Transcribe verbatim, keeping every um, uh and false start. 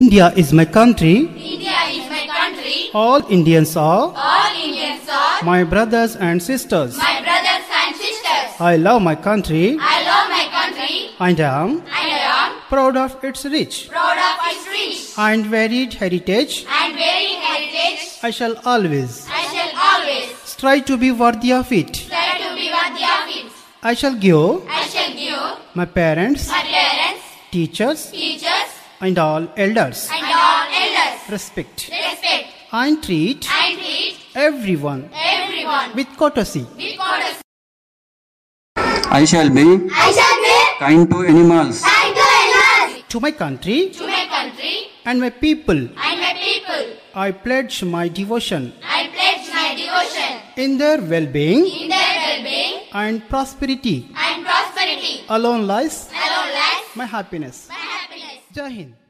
India is my country. India is my country. All Indians are All Indians are my brothers and sisters. my brothers and sisters. I love my country I love my country and am and I am proud of its rich proud of its rich and varied heritage. and varied heritage. I shall always I shall always strive to be worthy of it. try to be worthy of it. I shall give I shall give my parents, my parents, teachers, teachers, and all elders and all elders respect respect and treat and treat everyone everyone with courtesy. with courtesy. I shall be I shall be kind to animals. kind to animals. To my country To my country and my people, and my people, I pledge my devotion I pledge my devotion in their well-being in their well-being and prosperity. and prosperity. Alone lies Alone lies my happiness. my happiness. Jai Hind.